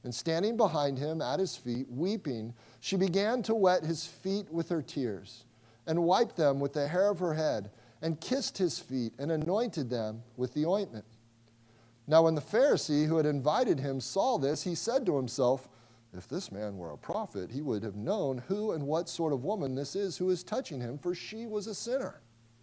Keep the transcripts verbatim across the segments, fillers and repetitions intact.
And standing behind him at his feet, weeping, she began to wet his feet with her tears, and wiped them with the hair of her head, and kissed his feet, and anointed them with the ointment. Now when the Pharisee who had invited him saw this, he said to himself, if this man were a prophet, he would have known who and what sort of woman this is who is touching him, for she was a sinner.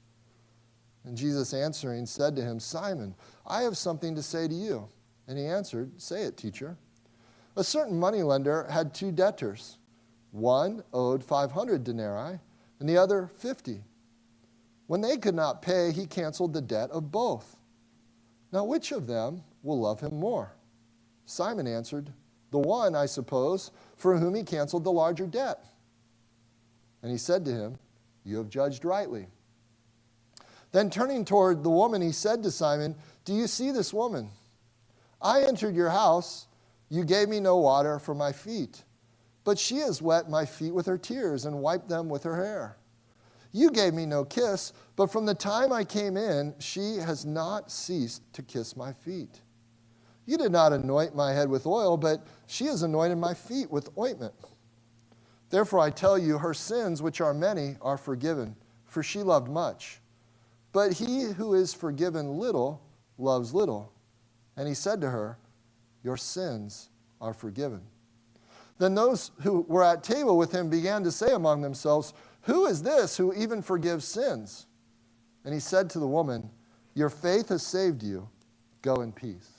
And Jesus answering said to him, Simon, I have something to say to you. And he answered, say it, teacher. A certain moneylender had two debtors. One owed five hundred denarii, and the other fifty. When they could not pay, he canceled the debt of both. Now which of them will love him more? Simon answered, the one, I suppose, for whom he canceled the larger debt. And he said to him, you have judged rightly. Then turning toward the woman, he said to Simon, do you see this woman? I entered your house. You gave me no water for my feet, but she has wet my feet with her tears and wiped them with her hair. You gave me no kiss, but from the time I came in, she has not ceased to kiss my feet. You did not anoint my head with oil, but she has anointed my feet with ointment. Therefore I tell you, her sins, which are many, are forgiven, for she loved much. But he who is forgiven little loves little. And he said to her, your sins are forgiven. Then those who were at table with him began to say among themselves, who is this who even forgives sins? And he said to the woman, your faith has saved you. Go in peace.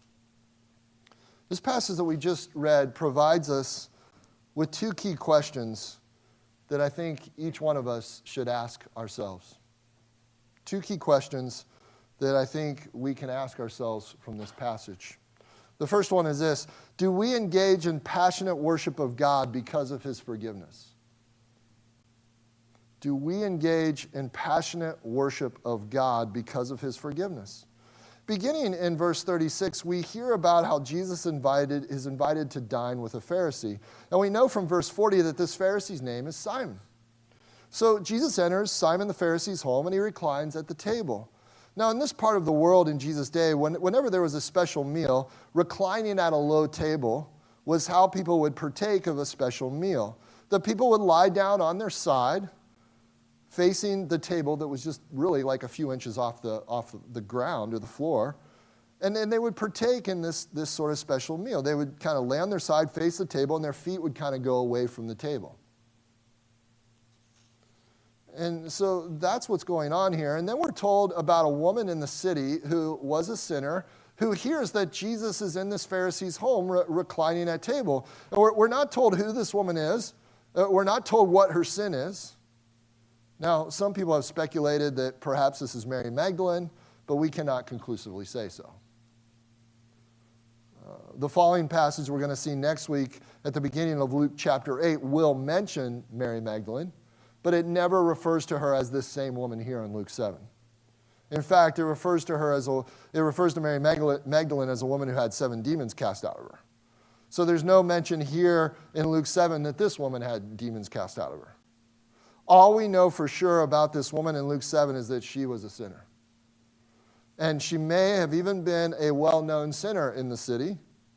This passage that we just read provides us with two key questions that I think each one of us should ask ourselves. Two key questions that I think we can ask ourselves from this passage. The first one is this: do we engage in passionate worship of God because of his forgiveness? Do we engage in passionate worship of God because of his forgiveness? Beginning in verse thirty-six, we hear about how Jesus invited, is invited to dine with a Pharisee. And we know from verse forty that this Pharisee's name is Simon. So Jesus enters Simon the Pharisee's home and he reclines at the table. Now, in this part of the world in Jesus' day, when, whenever there was a special meal, reclining at a low table was how people would partake of a special meal. The people would lie down on their side, facing the table that was just really like a few inches off the, off the ground or the floor, and then they would partake in this, this sort of special meal. They would kind of lay on their side, face the table, and their feet would kind of go away from the table. And so that's what's going on here. And then we're told about a woman in the city who was a sinner, who hears that Jesus is in this Pharisee's home re- reclining at table. And we're, we're not told who this woman is. Uh, we're not told what her sin is. Now, some people have speculated that perhaps this is Mary Magdalene, but we cannot conclusively say so. Uh, the following passage we're going to see next week at the beginning of Luke chapter eight will mention Mary Magdalene, but it never refers to her as this same woman here in Luke seven. In fact, it refers to her as a, it refers to Mary Magdalene as a woman who had seven demons cast out of her. So there's no mention here in Luke seven that this woman had demons cast out of her. All we know for sure about this woman in Luke seven is that she was a sinner. And she may have even been a well-known sinner in the city.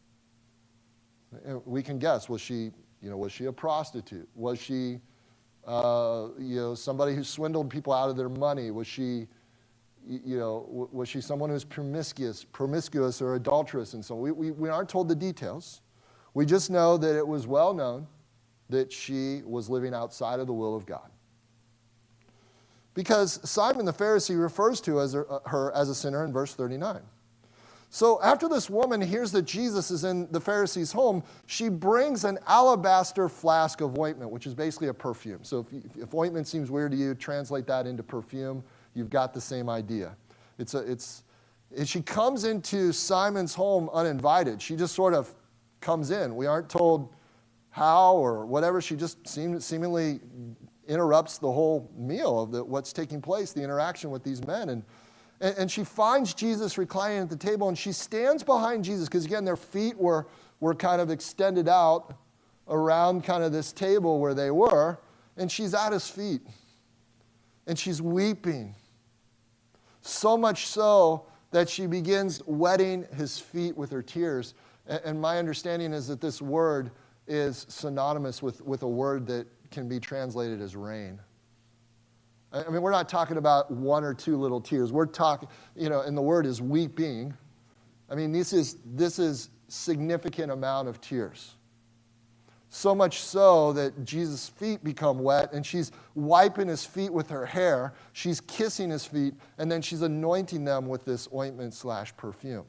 We can guess, was she, you know, was she a prostitute? Was she Uh, you know, somebody who swindled people out of their money? Was she, you know, was she someone who was promiscuous, promiscuous or adulterous and so on? We, we, we aren't told the details. We just know that it was well known that she was living outside of the will of God. Because Simon the Pharisee refers to as her, her as a sinner in verse thirty-nine. So after this woman hears that Jesus is in the Pharisee's home, she brings an alabaster flask of ointment, which is basically a perfume. So if, if ointment seems weird to you, translate that into perfume. You've got the same idea. It's a, it's, it, she comes into Simon's home uninvited. She just sort of comes in. We aren't told how or whatever. She just seem, seemingly interrupts the whole meal of the, what's taking place, the interaction with these men. And And she finds Jesus reclining at the table, and she stands behind Jesus, because again, their feet were, were kind of extended out around kind of this table where they were, and she's at his feet. And she's weeping. So much so that she begins wetting his feet with her tears. And, and my understanding is that this word is synonymous with, with a word that can be translated as rain. I mean, we're not talking about one or two little tears. We're talking, you know, and the word is weeping. I mean, this is this is significant amount of tears. So much so that Jesus' feet become wet, and she's wiping his feet with her hair. She's kissing his feet, and then she's anointing them with this ointment slash perfume.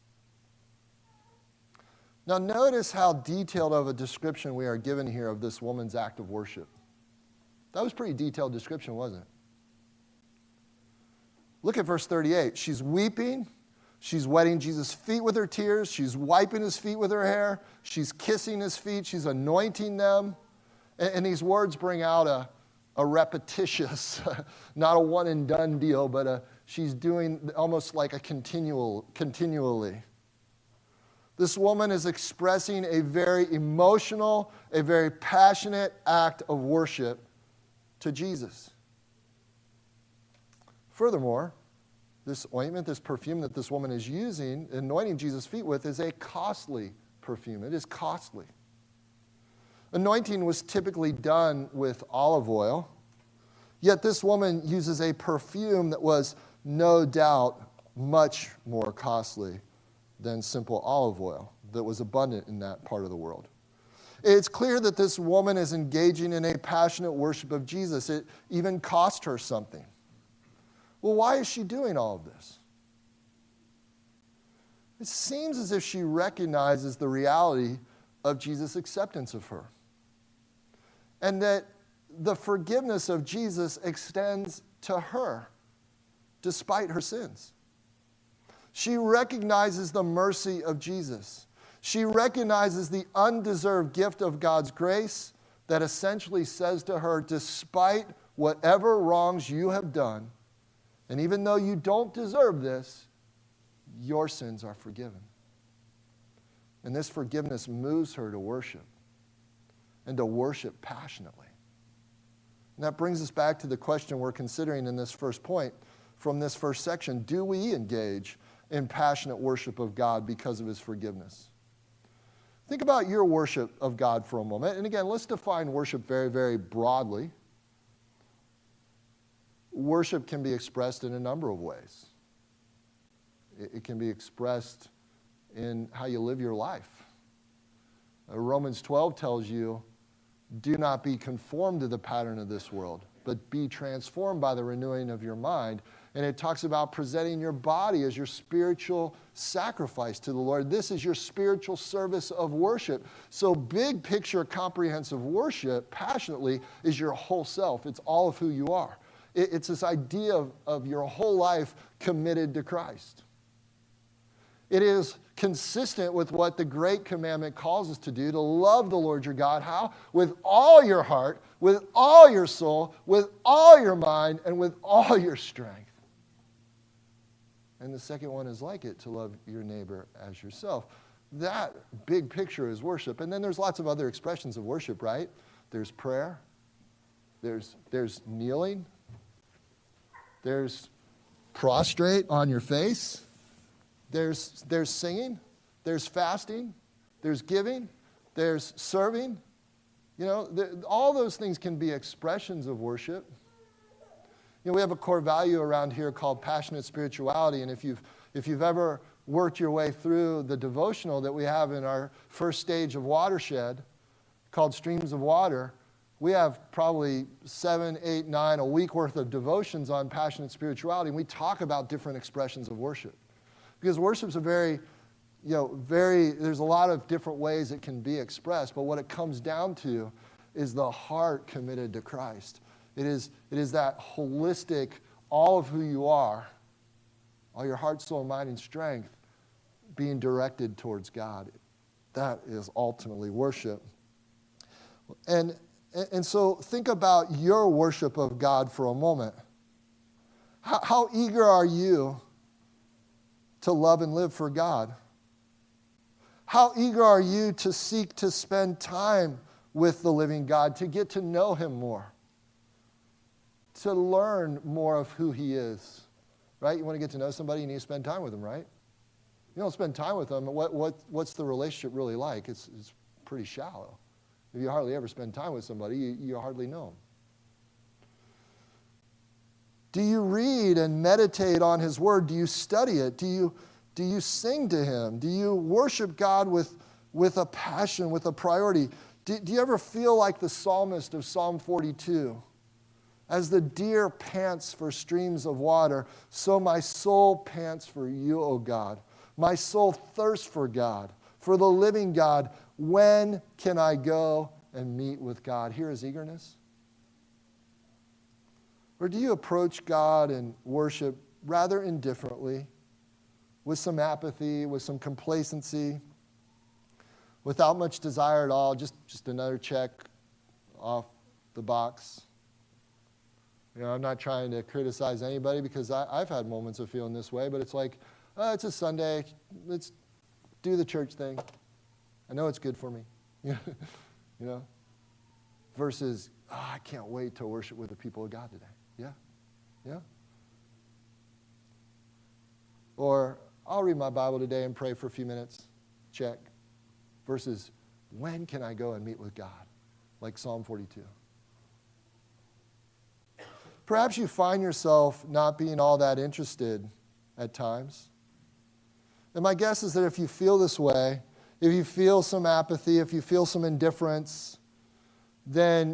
Now, notice how detailed of a description we are given here of this woman's act of worship. That was a pretty detailed description, wasn't it? Look at verse thirty-eight. She's weeping. She's wetting Jesus' feet with her tears. She's wiping his feet with her hair. She's kissing his feet. She's anointing them. And, and these words bring out a, a repetitious, not a one and done deal, but a, she's doing almost like a continual, continually. This woman is expressing a very emotional, a very passionate act of worship to Jesus. Furthermore, this ointment, this perfume that this woman is using, anointing Jesus' feet with, is a costly perfume. It is costly. Anointing was typically done with olive oil, yet this woman uses a perfume that was no doubt much more costly than simple olive oil that was abundant in that part of the world. It's clear that this woman is engaging in a passionate worship of Jesus. It even cost her something. Well, why is she doing all of this? It seems as if she recognizes the reality of Jesus' acceptance of her, and that the forgiveness of Jesus extends to her despite her sins. She recognizes the mercy of Jesus. She recognizes the undeserved gift of God's grace that essentially says to her, despite whatever wrongs you have done, and even though you don't deserve this, your sins are forgiven. And this forgiveness moves her to worship, and to worship passionately. And that brings us back to the question we're considering in this first point from this first section. Do we engage in passionate worship of God because of his forgiveness? Think about your worship of God for a moment. And again, let's define worship very, very broadly. Worship can be expressed in a number of ways. It can be expressed in how you live your life. Uh, Romans twelve tells you, do not be conformed to the pattern of this world, but be transformed by the renewing of your mind. And it talks about presenting your body as your spiritual sacrifice to the Lord. This is your spiritual service of worship. So big picture, comprehensive worship, passionately, is your whole self. It's all of who you are. It's this idea of, of your whole life committed to Christ. It is consistent with what the Great Commandment calls us to do, to love the Lord your God. How? With all your heart, with all your soul, with all your mind, and with all your strength. And the second one is like it, to love your neighbor as yourself. That big picture is worship. And then there's lots of other expressions of worship, right? There's prayer. There's, there's kneeling. There's prostrate on your face. There's, there's singing. There's fasting. There's giving. There's serving. You know, the, all those things can be expressions of worship. You know, we have a core value around here called passionate spirituality, and if you've, if you've ever worked your way through the devotional that we have in our first stage of Watershed, called Streams of Water, we have probably seven, eight, nine, a week worth of devotions on passionate spirituality, and we talk about different expressions of worship. Because worship's a very, you know, very, there's a lot of different ways it can be expressed, but what it comes down to is the heart committed to Christ. It is, it is that holistic, all of who you are, all your heart, soul, mind, and strength being directed towards God. That is ultimately worship. And, and so think about your worship of God for a moment. How, how eager are you to love and live for God? How eager are you to seek to spend time with the living God, to get to know him more, to learn more of who he is, right? You want to get to know somebody, you need to spend time with them, right? You don't spend time with them, what, what, what's the relationship really like? It's, it's pretty shallow. If you hardly ever spend time with somebody, you, you hardly know them. Do you read and meditate on his word? Do you study it? Do you, do you sing to him? Do you worship God with, with a passion, with a priority? Do, do you ever feel like the psalmist of Psalm forty-two? As the deer pants for streams of water, so my soul pants for you, O God. My soul thirsts for God, for the living God. When can I go and meet with God? Hear his eagerness. Or do you approach God and worship rather indifferently, with some apathy, with some complacency, without much desire at all, just, just another check off the box? You know, I'm not trying to criticize anybody because I, I've had moments of feeling this way, but it's like, oh, it's a Sunday, let's do the church thing. I know it's good for me, you know, versus, oh, I can't wait to worship with the people of God today. Yeah, yeah. Or I'll read my Bible today and pray for a few minutes, check, versus when can I go and meet with God, like Psalm forty-two. Perhaps you find yourself not being all that interested at times. And my guess is that if you feel this way, if you feel some apathy, if you feel some indifference, then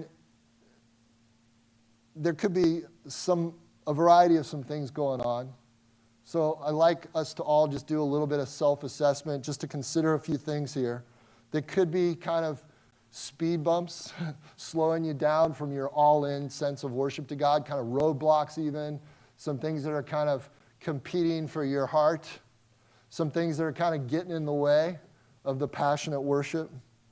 there could be some a variety of some things going on. So I'd like us to all just do a little bit of self-assessment, just to consider a few things here that could be kind of speed bumps, slowing you down from your all-in sense of worship to God, kind of roadblocks even, some things that are kind of competing for your heart, some things that are kind of getting in the way of the passionate worship.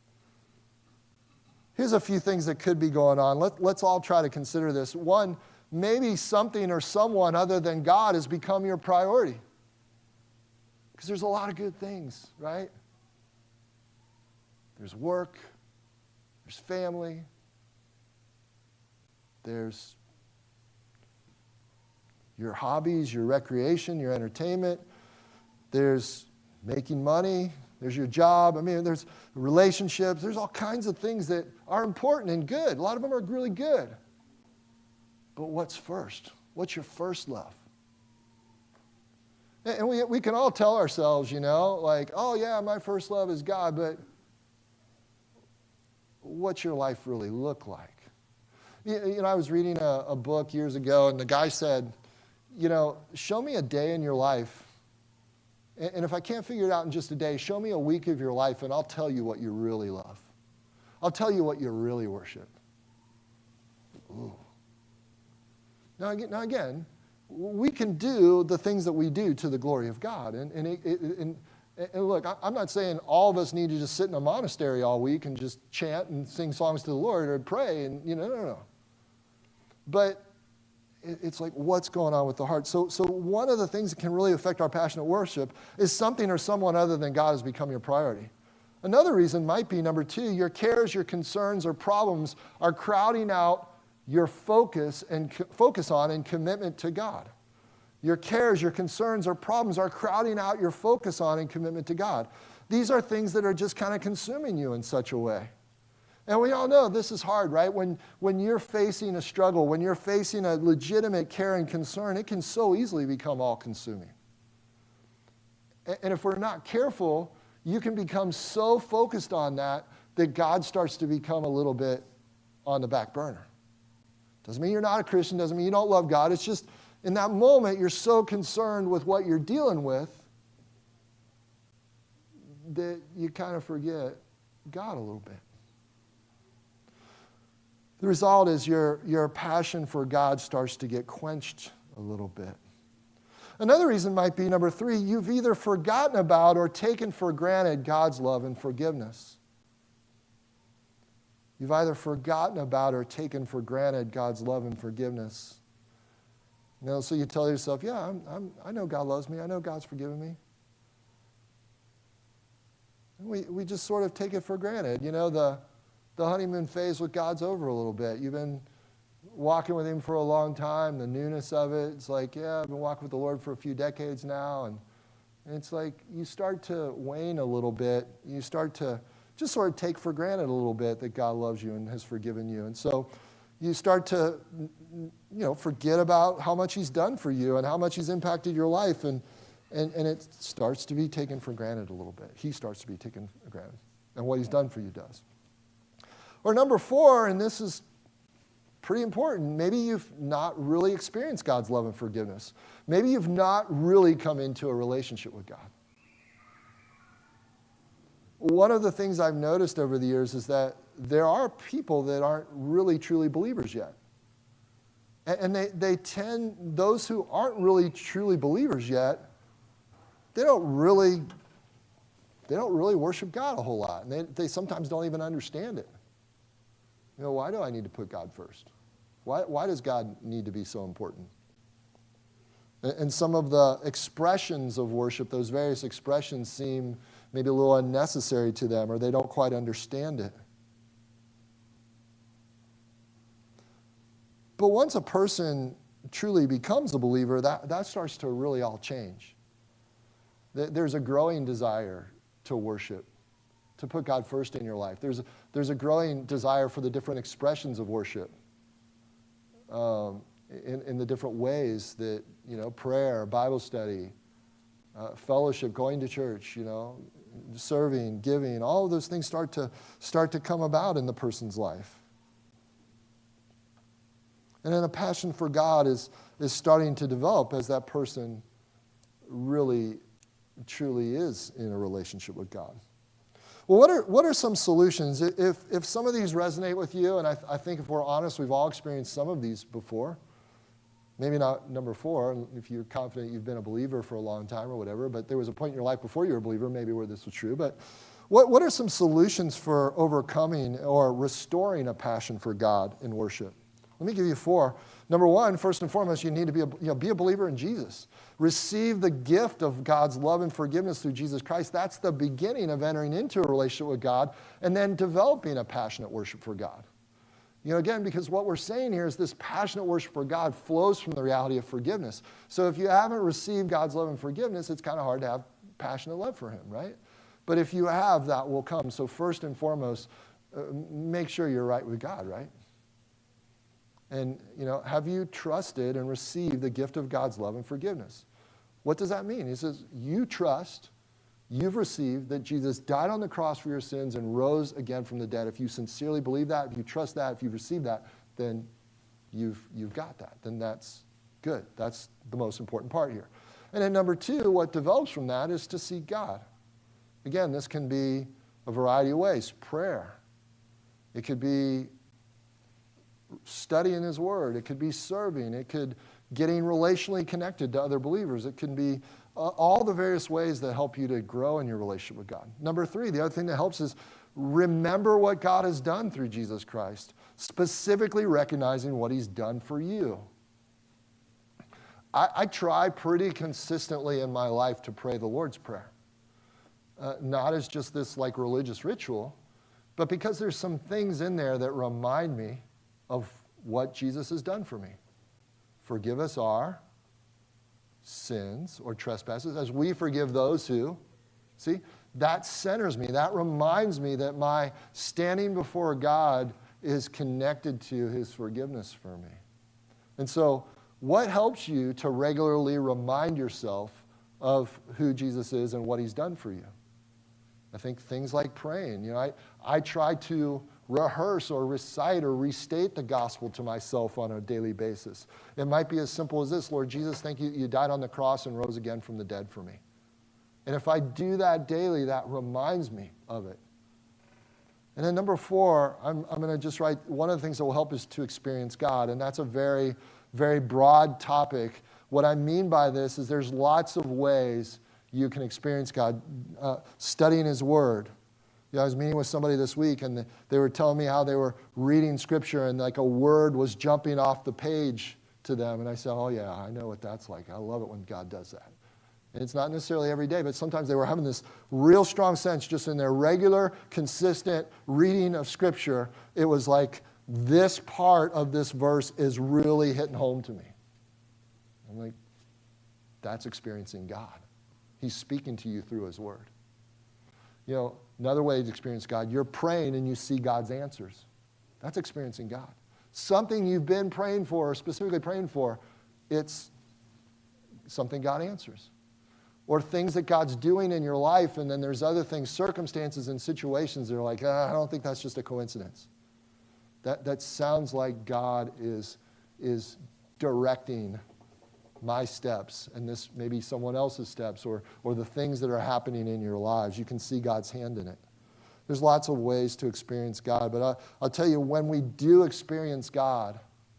Here's a few things that could be going on. Let, let's all try to consider this. One, maybe something or someone other than God has become your priority. Because there's a lot of good things, right? There's work, there's family, there's your hobbies, your recreation, your entertainment, there's making money, there's your job. I mean, there's relationships. There's all kinds of things that are important and good. A lot of them are really good. But what's first? What's your first love? And we, we can all tell ourselves, you know, like, oh, yeah, my first love is God, but what's your life really look like? You, you know, I was reading a, a book years ago, and the guy said, you know, show me a day in your life. And if I can't figure it out in just a day, show me a week of your life, and I'll tell you what you really love. I'll tell you what you really worship. Ooh. Now, again, now again, we can do the things that we do to the glory of God. And, and, it, it, and, and look, I'm not saying all of us need to just sit in a monastery all week and just chant and sing songs to the Lord or pray. And, you know, no, no, no. But it's like, what's going on with the heart? So, so one of the things that can really affect our passionate worship is something or someone other than God has become your priority. Another reason might be, number two, your cares, your concerns, or problems are crowding out your focus and co- focus on and commitment to God. Your cares, your concerns, or problems are crowding out your focus on and commitment to God. These are things that are just kind of consuming you in such a way. And we all know this is hard, right? When, when you're facing a struggle, when you're facing a legitimate care and concern, it can so easily become all-consuming. And, and if we're not careful, you can become so focused on that that God starts to become a little bit on the back burner. Doesn't mean you're not a Christian, doesn't mean you don't love God. It's just in that moment, you're so concerned with what you're dealing with that you kind of forget God a little bit. The result is your, your passion for God starts to get quenched a little bit. Another reason might be, number three, you've either forgotten about or taken for granted God's love and forgiveness. You've either forgotten about or taken for granted God's love and forgiveness. You know, so you tell yourself, yeah, I'm, I'm, I know God loves me. I know God's forgiven me. And we, we just sort of take it for granted. You know, the... The honeymoon phase with God's over a little bit. You've been walking with him for a long time, the newness of it. It's like, yeah, I've been walking with the Lord for a few decades now, and And it's like you start to wane a little bit. You start to just sort of take for granted a little bit that God loves you and has forgiven you. And so you start to, you know, forget about how much he's done for you and how much he's impacted your life. And, and, and it starts to be taken for granted a little bit. He starts to be taken for granted. And what he's done for you does. Or number four, and this is pretty important, maybe you've not really experienced God's love and forgiveness. Maybe you've not really come into a relationship with God. One of the things I've noticed over the years is that there are people that aren't really truly believers yet. And they, they tend, those who aren't really truly believers yet, they don't really, they don't really worship God a whole lot. And they, they sometimes don't even understand it. You know, why do I need to put God first? Why, why does God need to be so important? And, and some of the expressions of worship, those various expressions seem maybe a little unnecessary to them, or they don't quite understand it. But once a person truly becomes a believer, that, that starts to really all change. There's a growing desire to worship, to put God first in your life. There's a, there's a growing desire for the different expressions of worship, um, in, in the different ways that, you know, prayer, Bible study, uh, fellowship, going to church, you know, serving, giving, all of those things start to start to come about in the person's life. And then a passion for God is, is starting to develop as that person really, truly is in a relationship with God. Well, what are, what are some solutions? If, if some of these resonate with you, and I, I think if we're honest, we've all experienced some of these before. Maybe not number four, if you're confident you've been a believer for a long time or whatever, but there was a point in your life before you were a believer, maybe where this was true. But what, what are some solutions for overcoming or restoring a passion for God in worship? Let me give you four. Number one, first and foremost, you need to be a, you know, be a believer in Jesus. Receive the gift of God's love and forgiveness through Jesus Christ. That's the beginning of entering into a relationship with God and then developing a passionate worship for God. You know, again, because what we're saying here is this passionate worship for God flows from the reality of forgiveness. So if you haven't received God's love and forgiveness, it's kind of hard to have passionate love for him, right? But if you have, that will come. So first and foremost, uh, make sure you're right with God, right? And, you know, have you trusted and received the gift of God's love and forgiveness? What does that mean? He says, you trust, you've received that Jesus died on the cross for your sins and rose again from the dead. If you sincerely believe that, if you trust that, if you've received that, then you've, you've got that. Then that's good. That's the most important part here. And then number two, what develops from that is to seek God. Again, this can be a variety of ways. Prayer. It could be studying his word. It could be serving. It could getting relationally connected to other believers. It can be uh, all the various ways that help you to grow in your relationship with God. Number three, the other thing that helps is remember what God has done through Jesus Christ, specifically recognizing what he's done for you. I, I try pretty consistently in my life to pray the Lord's Prayer. Uh, not as just this like religious ritual, but because there's some things in there that remind me of what Jesus has done for me. Forgive us our sins or trespasses as we forgive those who, see, that centers me. That reminds me that my standing before God is connected to his forgiveness for me. And so what helps you to regularly remind yourself of who Jesus is and what he's done for you? I think things like praying. You know, I, I try to rehearse or recite or restate the gospel to myself on a daily basis. It might be as simple as this: Lord Jesus, thank you, you died on the cross and rose again from the dead for me. And if I do that daily, that reminds me of it. And then number four, I'm, I'm going to just write, one of the things that will help is to experience God. And that's a very, very broad topic. What I mean by this is there's lots of ways you can experience God. Uh, studying his word. You know, I was meeting with somebody this week, and they were telling me how they were reading scripture, and like a word was jumping off the page to them. And I said, oh yeah, I know what that's like. I love it when God does that. And it's not necessarily every day, but sometimes they were having this real strong sense just in their regular, consistent reading of scripture. It was like, this part of this verse is really hitting home to me. I'm like, that's experiencing God. He's speaking to you through his word. You know, another way to experience God, you're praying and you see God's answers. That's experiencing God. Something you've been praying for, or specifically praying for, it's something God answers. Or things that God's doing in your life, and then there's other things, circumstances and situations that are like, ah, I don't think that's just a coincidence. That, that sounds like God is, is directing my steps, and this maybe someone else's steps, or, or the things that are happening in your lives. You can see God's hand in it. There's lots of ways to experience God, but I, I'll tell you, when we do experience God,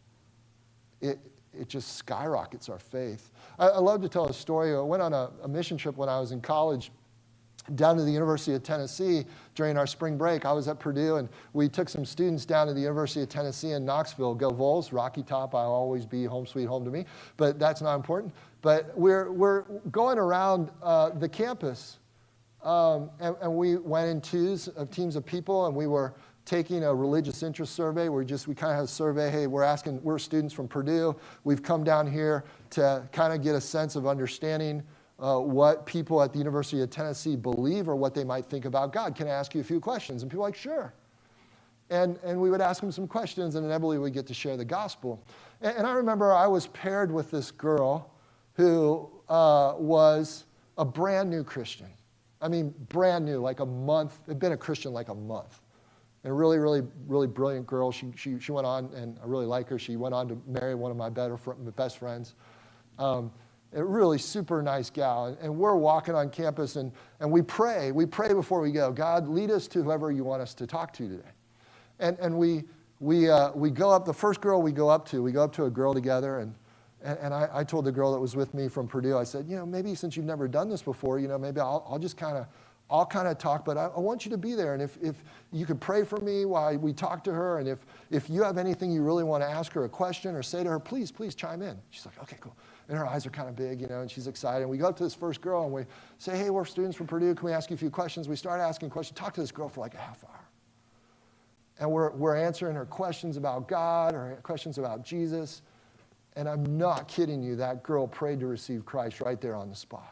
it, it just skyrockets our faith. I, I love to tell a story. I went on a, a mission trip when I was in college down to the University of Tennessee during our spring break. I was at Purdue, and we took some students down to the University of Tennessee in Knoxville. Go Vols, Rocky Top, I'll always be home sweet home to me, but that's not important. But we're, we're going around uh, the campus, um, and, and we went in twos of teams of people, and we were taking a religious interest survey. We're just, we kind of have a survey, hey, we're asking, we're students from Purdue. We've come down here to kind of get a sense of understanding Uh, what people at the University of Tennessee believe or what they might think about God. Can I ask you a few questions? And people are like, sure. And, and we would ask them some questions, and inevitably we'd get to share the gospel. And, and I remember I was paired with this girl who uh, was a brand new Christian. I mean, brand new, like a month, had been a Christian like a month. And a really, really, really brilliant girl. She, she, she went on, and I really like her, she went on to marry one of my better fr- my best friends. Um, A really super nice gal. And we're walking on campus, and, and we pray. We pray before we go. God, lead us to whoever you want us to talk to today. And, and we, we, uh, we go up, the first girl we go up to, we go up to a girl together, and, and, and I, I told the girl that was with me from Purdue, I said, you know, maybe since you've never done this before, you know, maybe I'll, I'll just kind of, I'll kind of talk, but I, I want you to be there. And if, if you could pray for me while we talk to her, and if, if you have anything you really want to ask her a question or say to her, please, please chime in. She's like, okay, cool. And her eyes are kind of big, you know, and she's excited. And we go up to this first girl, and we say, hey, we're students from Purdue. Can we ask you a few questions? We start asking questions. Talk to this girl for like a half hour. And we're, we're answering her questions about God or questions about Jesus. And I'm not kidding you, that girl prayed to receive Christ right there on the spot.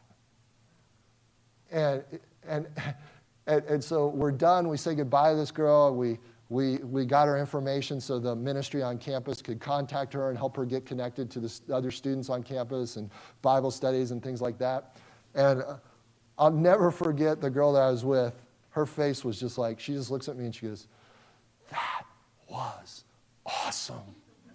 And, and, and, and so we're done. We say goodbye to this girl. We, we, we got her information so the ministry on campus could contact her and help her get connected to the other students on campus and Bible studies and things like that. And I'll never forget the girl that I was with. Her face was just like, she just looks at me and she goes, that was awesome.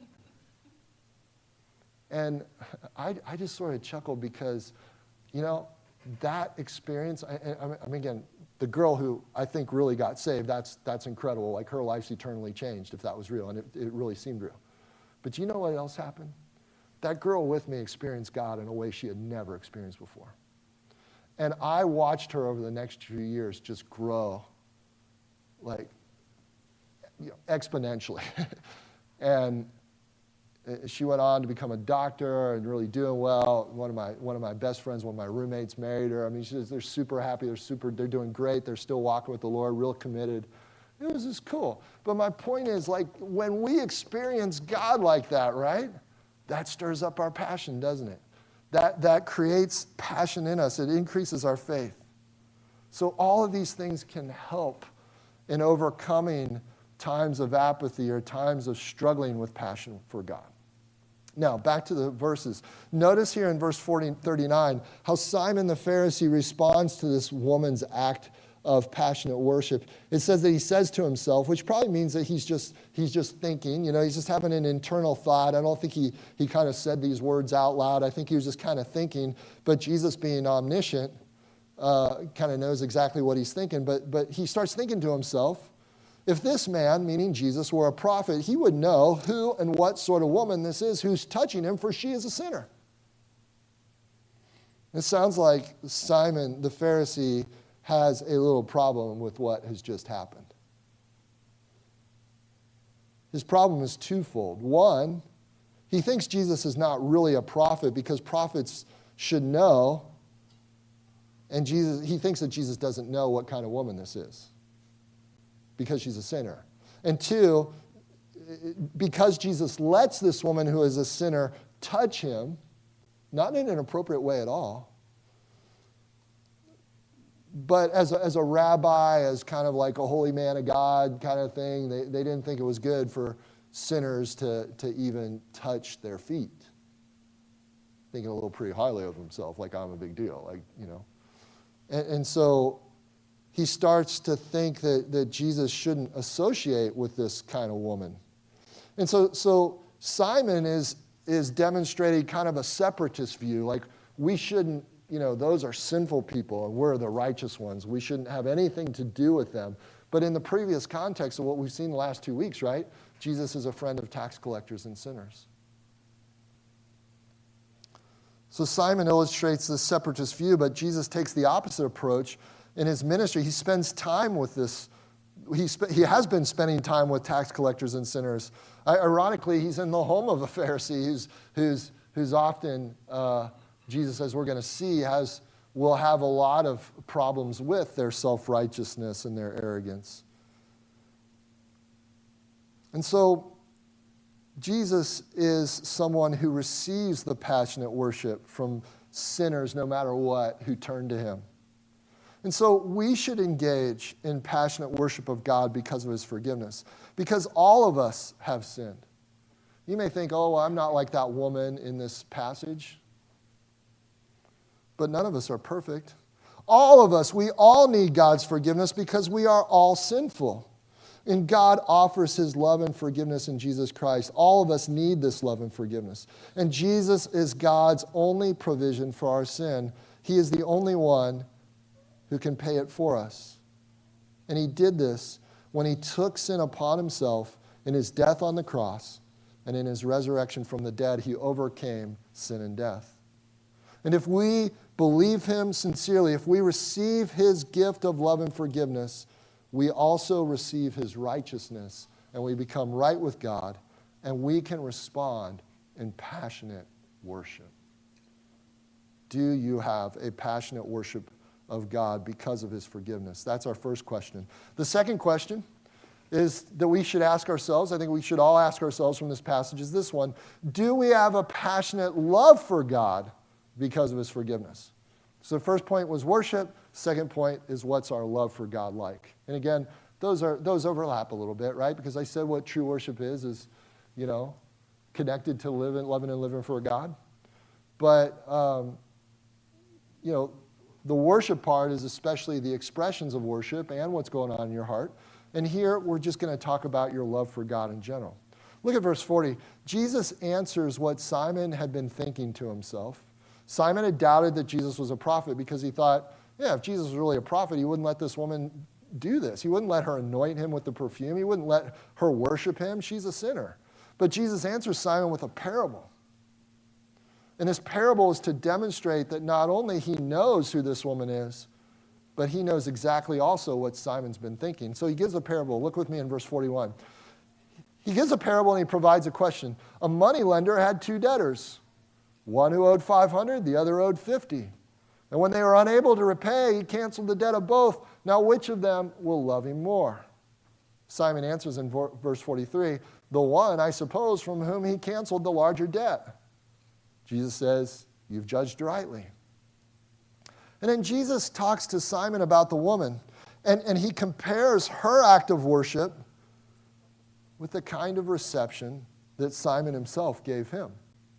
And I, I just sort of chuckled because, you know, that experience, I, I, I mean, again, the girl who I think really got saved, that's, that's incredible. Like, her life's eternally changed if that was real, and it, it really seemed real. But you know what else happened? That girl with me experienced God in a way she had never experienced before. And I watched her over the next few years just grow, like, you know, exponentially. And she went on to become a doctor and really doing well. One of my one of my best friends, one of my roommates, married her. I mean, she's, they're super happy. They're super. They're doing great. They're still walking with the Lord, real committed. It was just cool. But my point is, like, when we experience God like that, right? That stirs up our passion, doesn't it? That that creates passion in us. It increases our faith. So all of these things can help in overcoming times of apathy or times of struggling with passion for God. Now, back to the verses. Notice here in verse forty, thirty-nine how Simon the Pharisee responds to this woman's act of passionate worship. It says that he says to himself, which probably means that he's just he's just thinking, you know, he's just having an internal thought. I don't think he, he kind of said these words out loud. I think he was just kind of thinking, but Jesus being omniscient uh, kind of knows exactly what he's thinking. But, but he starts thinking to himself, if this man, meaning Jesus, were a prophet, he would know who and what sort of woman this is who's touching him, for she is a sinner. It sounds like Simon the Pharisee has a little problem with what has just happened. His problem is twofold. One, he thinks Jesus is not really a prophet because prophets should know, and Jesus, he thinks that Jesus doesn't know what kind of woman this is, because she's a sinner. And two, because Jesus lets this woman who is a sinner touch him, not in an appropriate way at all, but as a, as a rabbi, as kind of like a holy man of God kind of thing, they, they didn't think it was good for sinners to, to even touch their feet. Thinking a little pretty highly of himself, like I'm a big deal, like, you know. And, and so he starts to think that, that Jesus shouldn't associate with this kind of woman. And so, so Simon is, is demonstrating kind of a separatist view, like we shouldn't, you know, those are sinful people and we're the righteous ones. We shouldn't have anything to do with them. But in the previous context of what we've seen the last two weeks, right? Jesus is a friend of tax collectors and sinners. So Simon illustrates this separatist view, but Jesus takes the opposite approach in his ministry. He spends time with this. He, sp- he has been spending time with tax collectors and sinners. I, ironically, he's in the home of a Pharisee who's, who's, who's often, uh, Jesus, as we're going to see, has, will have a lot of problems with their self-righteousness and their arrogance. And so Jesus is someone who receives the passionate worship from sinners, no matter what, who turn to him. And so we should engage in passionate worship of God because of his forgiveness, because all of us have sinned. You may think, oh, well, I'm not like that woman in this passage. But none of us are perfect. All of us, we all need God's forgiveness because we are all sinful. And God offers his love and forgiveness in Jesus Christ. All of us need this love and forgiveness. And Jesus is God's only provision for our sin. He is the only one who can pay it for us. And he did this when he took sin upon himself in his death on the cross, and in his resurrection from the dead, he overcame sin and death. And if we believe him sincerely, if we receive his gift of love and forgiveness, we also receive his righteousness, and we become right with God, and we can respond in passionate worship. Do you have a passionate worship of God because of his forgiveness? That's our first question. The second question is that we should ask ourselves, I think we should all ask ourselves from this passage, is this one: do we have a passionate love for God because of his forgiveness? So the first point was worship. Second point is, what's our love for God like? And again, those are those overlap a little bit, right? Because I said what true worship is, is, you know, connected to living, loving and living for God. But, um, you know, the worship part is especially the expressions of worship and what's going on in your heart. And here we're just going to talk about your love for God in general. Look at verse forty. Jesus answers what Simon had been thinking to himself. Simon had doubted that Jesus was a prophet because he thought, yeah, if Jesus was really a prophet, he wouldn't let this woman do this. He wouldn't let her anoint him with the perfume. He wouldn't let her worship him. She's a sinner. But Jesus answers Simon with a parable. And this parable is to demonstrate that not only he knows who this woman is, but he knows exactly also what Simon's been thinking. So he gives a parable. Look with me in verse forty-one. He gives a parable and he provides a question. A moneylender had two debtors, one who owed five hundred, the other owed fifty. And when they were unable to repay, he canceled the debt of both. Now, which of them will love him more? Simon answers in verse forty-three, the one, I suppose, from whom he canceled the larger debt. Jesus says, you've judged rightly. And then Jesus talks to Simon about the woman, and, and he compares her act of worship with the kind of reception that Simon himself gave him.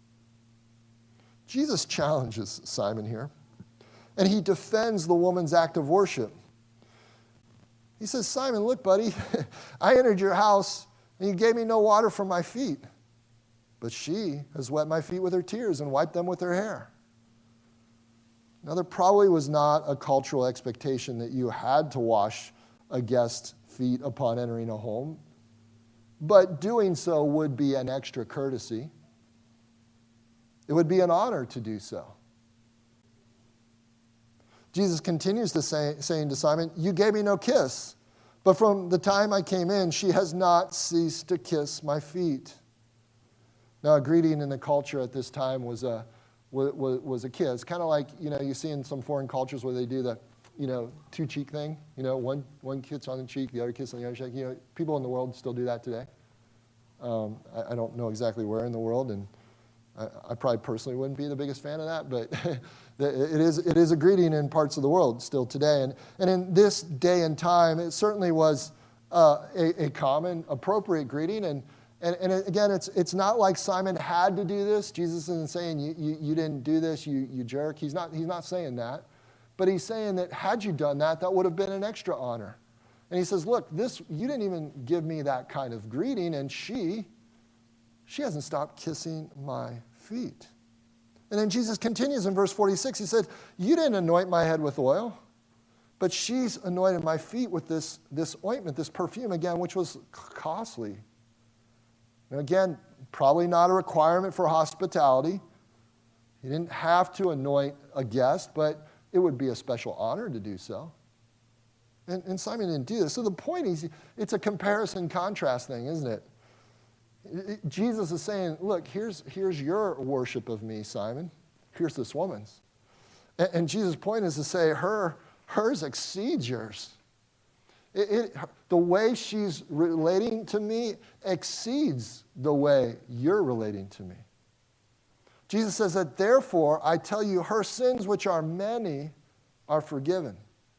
Jesus challenges Simon here, and he defends the woman's act of worship. He says, Simon, look, buddy, I entered your house, and you gave me no water for my feet. But she has wet my feet with her tears and wiped them with her hair. Now, there probably was not a cultural expectation that you had to wash a guest's feet upon entering a home, but doing so would be an extra courtesy. It would be an honor to do so. Jesus continues to say, saying to Simon, you gave me no kiss, but from the time I came in, she has not ceased to kiss my feet. Now, a greeting in the culture at this time was a was, was a kiss, kind of like, you know, you see in some foreign cultures where they do the, you know, two cheek thing. You know, one one kiss on the cheek, the other kiss on the other cheek. You know, people in the world still do that today. Um, I, I don't know exactly where in the world, and I, I probably personally wouldn't be the biggest fan of that, but it is, it is a greeting in parts of the world still today. And, and in this day and time, it certainly was uh, a, a common, appropriate greeting. And, and, and again, it's, it's not like Simon had to do this. Jesus isn't saying, you, you, you didn't do this, you, you jerk. He's not, he's not saying that. But he's saying that had you done that, that would have been an extra honor. And he says, look, this, you didn't even give me that kind of greeting, and she, she hasn't stopped kissing my feet. And then Jesus continues in verse forty-six. He said, you didn't anoint my head with oil, but she's anointed my feet with this, this ointment, this perfume, again, which was costly. And again, probably not a requirement for hospitality. He didn't have to anoint a guest, but it would be a special honor to do so. And, and Simon didn't do this. So the point is, it's a comparison contrast thing, isn't it? it, it Jesus is saying, look, here's, here's your worship of me, Simon. Here's this woman's. And, and Jesus' point is to say, her, hers exceeds yours. It, it, the way she's relating to me exceeds the way you're relating to me. Jesus says that, therefore, I tell you, her sins, which are many, are forgiven.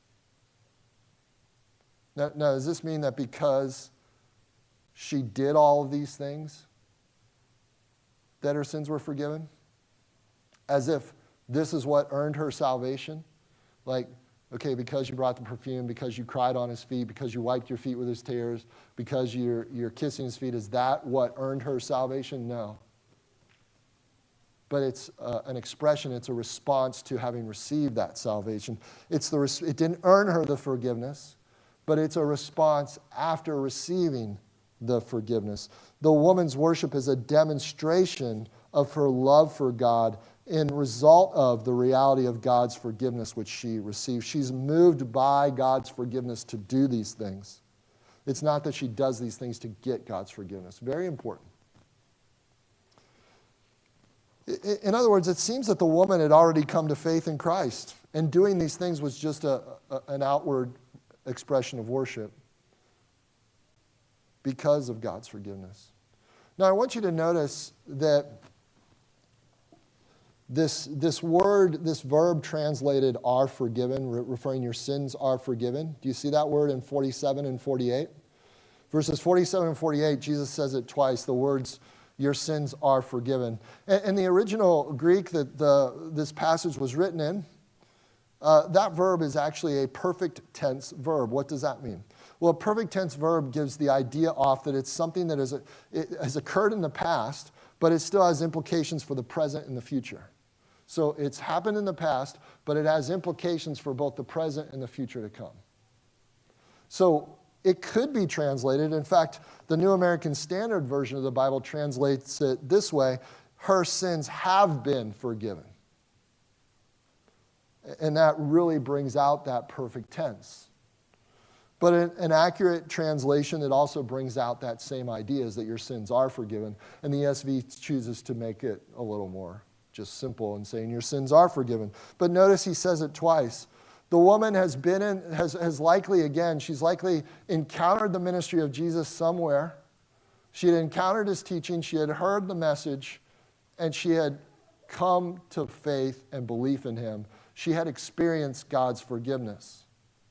Now, now, does this mean that because she did all of these things, that her sins were forgiven? As if this is what earned her salvation? Like, okay, because you brought the perfume, because you cried on his feet, because you wiped your feet with his tears, because you're, you're kissing his feet, is that what earned her salvation? No. But it's uh, an expression, it's a response to having received that salvation. It's the res- it didn't earn her the forgiveness, but it's a response after receiving the forgiveness. The woman's worship is a demonstration of her love for God in result of the reality of God's forgiveness which she received. She's moved by God's forgiveness to do these things. It's not that she does these things to get God's forgiveness. Very important. In other words, it seems that the woman had already come to faith in Christ, and doing these things was just a, a, an outward expression of worship because of God's forgiveness. Now, I want you to notice that this, this word, this verb translated are forgiven, re- referring your sins are forgiven. Do you see that word in forty-seven and forty-eight? Verses forty-seven and forty-eight, Jesus says it twice, the words, your sins are forgiven. And, and the original Greek that the, this passage was written in, uh, that verb is actually a perfect tense verb. What does that mean? Well, a perfect tense verb gives the idea off that it's something that is a, it has occurred in the past, but it still has implications for the present and the future. So it's happened in the past, but it has implications for both the present and the future to come. So it could be translated. In fact, the New American Standard Version of the Bible translates it this way: her sins have been forgiven. And that really brings out that perfect tense. But an accurate translation, it also brings out that same idea, is that your sins are forgiven. And the E S V chooses to make it a little more just simple and saying your sins are forgiven. But notice he says it twice. The woman has been in, has, has likely, again, she's likely encountered the ministry of Jesus somewhere. She had encountered his teaching, she had heard the message, and she had come to faith and belief in him. She had experienced God's forgiveness,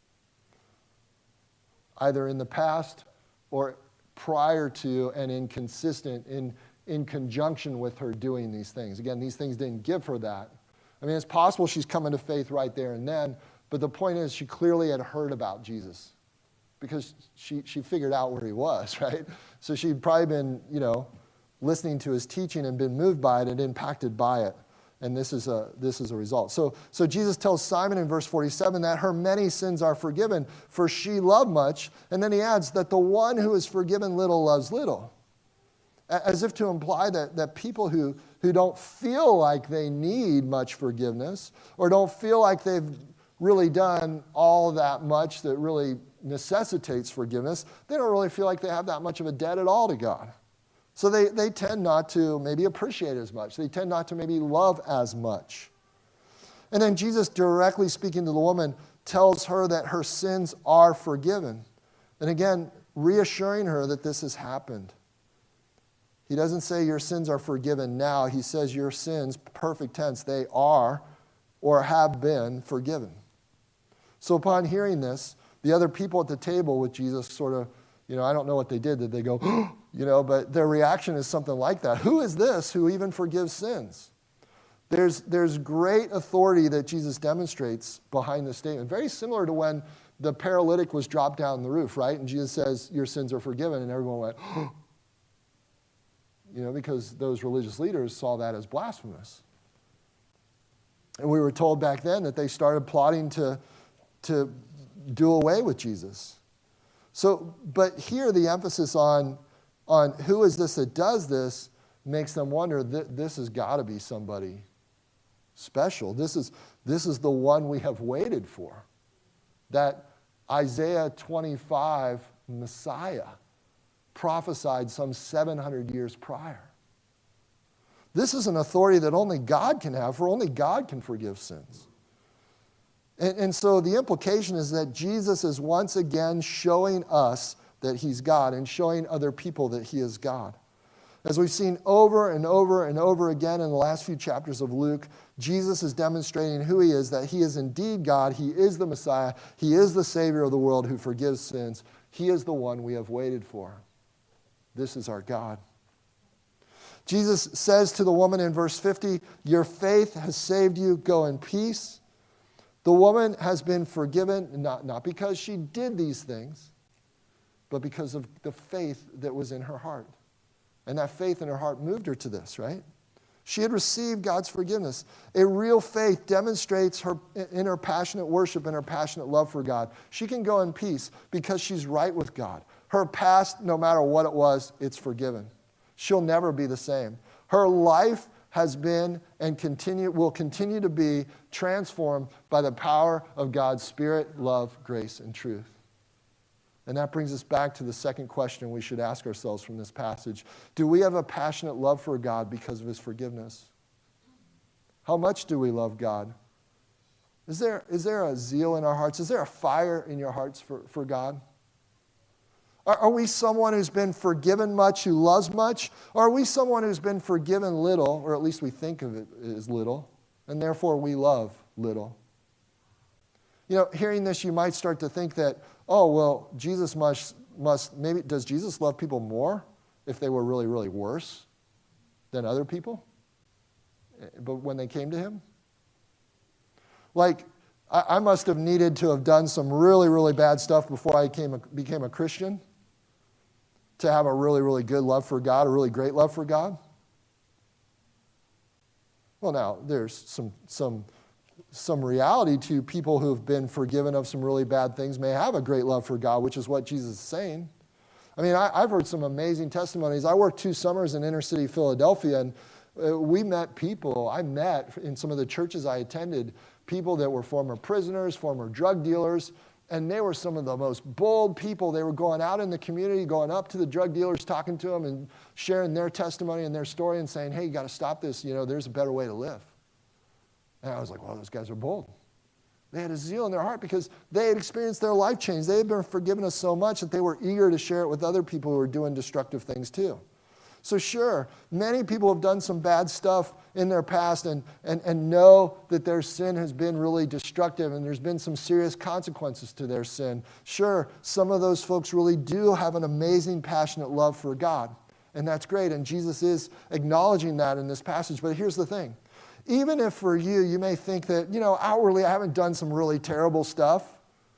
either in the past or prior to and inconsistent in, in conjunction with her doing these things. Again, these things didn't give her that. I mean, it's possible she's coming to faith right there and then, but the point is she clearly had heard about Jesus because she, she figured out where he was, right? So she'd probably been, you know, listening to his teaching and been moved by it and impacted by it. And this is a, this is a result. So, so Jesus tells Simon in verse forty-seven that her many sins are forgiven, for she loved much. And then he adds that the one who is forgiven little loves little. As if to imply that, that people who, who don't feel like they need much forgiveness or don't feel like they've really done all that much that really necessitates forgiveness, they don't really feel like they have that much of a debt at all to God. So they, they tend not to maybe appreciate as much. They tend not to maybe love as much. And then Jesus, directly speaking to the woman, tells her that her sins are forgiven. And again, reassuring her that this has happened. He doesn't say your sins are forgiven now. He says your sins, perfect tense, they are or have been forgiven. So upon hearing this, the other people at the table with Jesus sort of, you know, I don't know what they did. Did they go, you know, but their reaction is something like that. Who is this who even forgives sins? There's, there's great authority that Jesus demonstrates behind this statement. Very similar to when the paralytic was dropped down the roof, right? And Jesus says, your sins are forgiven. And everyone went, oh. You know, because those religious leaders saw that as blasphemous. And we were told back then that they started plotting to, to do away with Jesus. So, but here the emphasis on, on who is this that does this makes them wonder, th- this has got to be somebody special. This is, this is the one we have waited for. That Isaiah twenty-five Messiah prophesied some seven hundred years prior. This is an authority that only God can have, for only God can forgive sins. And, and so the implication is that Jesus is once again showing us that he's God and showing other people that he is God. As we've seen over and over and over again in the last few chapters of Luke, Jesus is demonstrating who he is, that he is indeed God, he is the Messiah, he is the Savior of the world who forgives sins. He is the one we have waited for. This is our God. Jesus says to the woman in verse fifty, your faith has saved you, go in peace. The woman has been forgiven, not, not because she did these things, but because of the faith that was in her heart. And that faith in her heart moved her to this, right? She had received God's forgiveness. A real faith demonstrates her in her passionate worship and her passionate love for God. She can go in peace because she's right with God. Her past, no matter what it was, it's forgiven. She'll never be the same. Her life has been and continue, will continue to be transformed by the power of God's Spirit, love, grace, and truth. And that brings us back to the second question we should ask ourselves from this passage. Do we have a passionate love for God because of his forgiveness? How much do we love God? Is there, is there a zeal in our hearts? Is there a fire in your hearts for, for God? Are, are we someone who's been forgiven much, who loves much? Or are we someone who's been forgiven little, or at least we think of it as little, and therefore we love little? You know, hearing this, you might start to think that, oh, well, Jesus must, must maybe, does Jesus love people more if they were really, really worse than other people? But when they came to him? Like, I, I must have needed to have done some really, really bad stuff before I came, became a Christian to have a really, really good love for God, a really great love for God. Well, now, there's some some... some reality to people who've been forgiven of some really bad things may have a great love for God, which is what Jesus is saying. I mean, I, I've heard some amazing testimonies. I worked two summers in inner city Philadelphia, and uh, we met people. I met in some of the churches I attended, people that were former prisoners, former drug dealers, and they were some of the most bold people. They were going out in the community, going up to the drug dealers, talking to them and sharing their testimony and their story and saying, hey, you got to stop this. You know, there's a better way to live. And I was like, well, those guys are bold. They had a zeal in their heart because they had experienced their life change. They had been forgiven us so much that they were eager to share it with other people who were doing destructive things too. So sure, many people have done some bad stuff in their past and, and, and know that their sin has been really destructive and there's been some serious consequences to their sin. Sure, some of those folks really do have an amazing, passionate love for God. And that's great. And Jesus is acknowledging that in this passage. But here's the thing. Even if for you, you may think that, you know, outwardly I haven't done some really terrible stuff,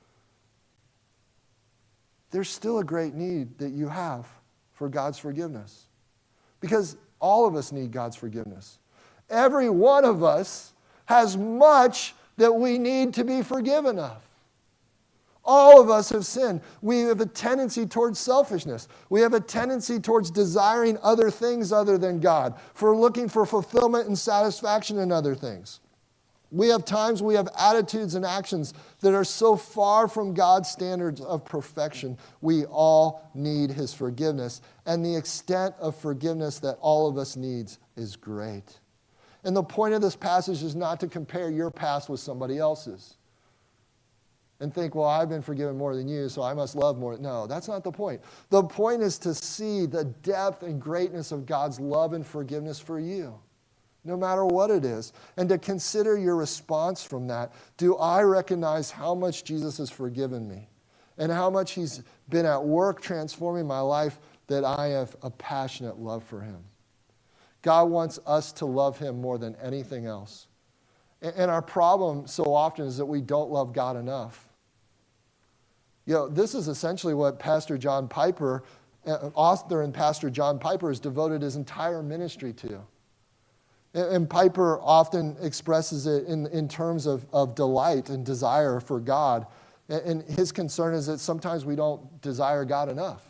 there's still a great need that you have for God's forgiveness. Because all of us need God's forgiveness. Every one of us has much that we need to be forgiven of. All of us have sinned. We have a tendency towards selfishness. We have a tendency towards desiring other things other than God, for looking for fulfillment and satisfaction in other things. We have times we have attitudes and actions that are so far from God's standards of perfection. We all need his forgiveness. And the extent of forgiveness that all of us needs is great. And the point of this passage is not to compare your past with somebody else's. and think, well, I've been forgiven more than you, so I must love more. No, that's not the point. The point is to see the depth and greatness of God's love and forgiveness for you, no matter what it is, and to consider your response from that. Do I recognize how much Jesus has forgiven me and how much he's been at work transforming my life, that I have a passionate love for him? God wants us to love him more than anything else. And our problem so often is that we don't love God enough. You know, this is essentially what Pastor John Piper, author and pastor John Piper, has devoted his entire ministry to. And Piper often expresses it in, in terms of, of delight and desire for God. And his concern is that sometimes we don't desire God enough.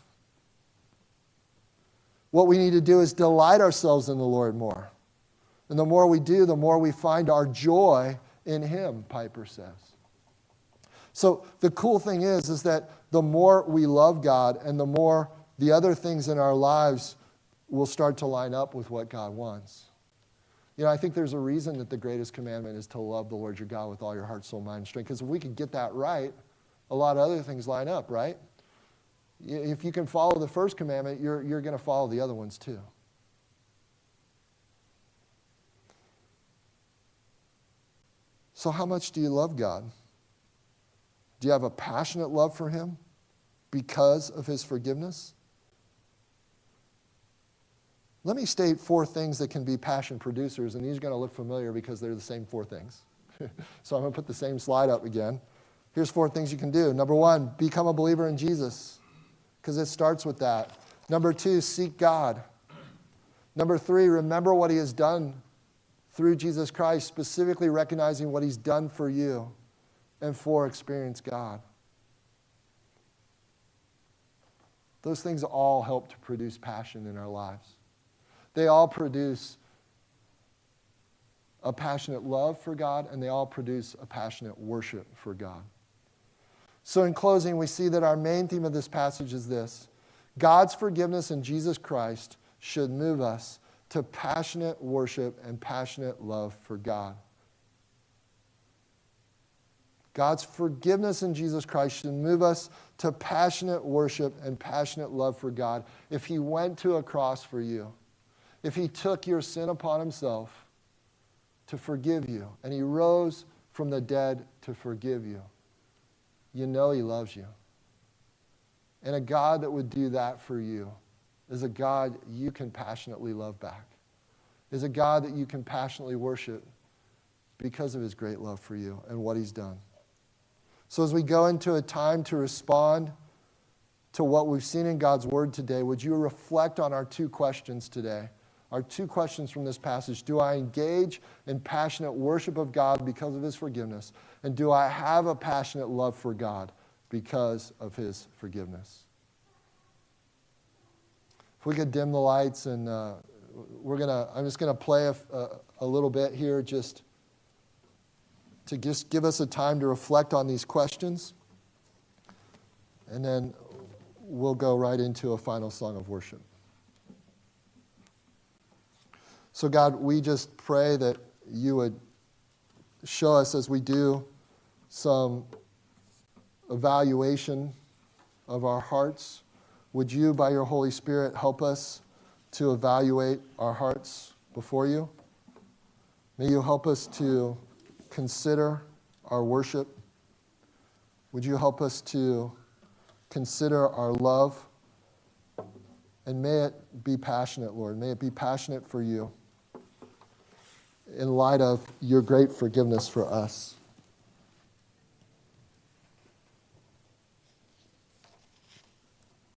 What we need to do is delight ourselves in the Lord more. And the more we do, the more we find our joy in him, Piper says. So the cool thing is, is that the more we love God and the more the other things in our lives will start to line up with what God wants. You know, I think there's a reason that the greatest commandment is to love the Lord your God with all your heart, soul, mind, and strength. Because if we could get that right, a lot of other things line up, right? If you can follow the first commandment, you're, you're going to follow the other ones too. So how much do you love God? Do you have a passionate love for him because of his forgiveness? Let me state four things that can be passion producers, and these are going to look familiar because they're the same four things. So I'm going to put the same slide up again. Here's four things you can do. Number one, become a believer in Jesus, because it starts with that. Number two, seek God. Number three, remember what he has done through Jesus Christ, specifically recognizing what he's done for you. And four, experience God. Those things all help to produce passion in our lives. They all produce a passionate love for God, and they all produce a passionate worship for God. So in closing, we see that our main theme of this passage is this: God's forgiveness in Jesus Christ should move us to passionate worship and passionate love for God. God's forgiveness in Jesus Christ should move us to passionate worship and passionate love for God. If he went to a cross for you, if he took your sin upon himself to forgive you, and he rose from the dead to forgive you, you know he loves you. And a God that would do that for you is a God you can passionately love back, is a God that you can passionately worship because of his great love for you and what he's done. So as we go into a time to respond to what we've seen in God's word today, would you reflect on our two questions today? Our two questions from this passage. Do I engage in passionate worship of God because of his forgiveness? And do I have a passionate love for God because of his forgiveness? If we could dim the lights, and uh, we're gonna, I'm just going to play a, a, a little bit here just to just give us a time to reflect on these questions. And then we'll go right into a final song of worship. So God, we just pray that you would show us as we do some evaluation of our hearts. Would you, by your Holy Spirit, help us to evaluate our hearts before you? May you help us to consider our worship. Would you help us to consider our love? And may it be passionate, Lord. May it be passionate for you in light of your great forgiveness for us.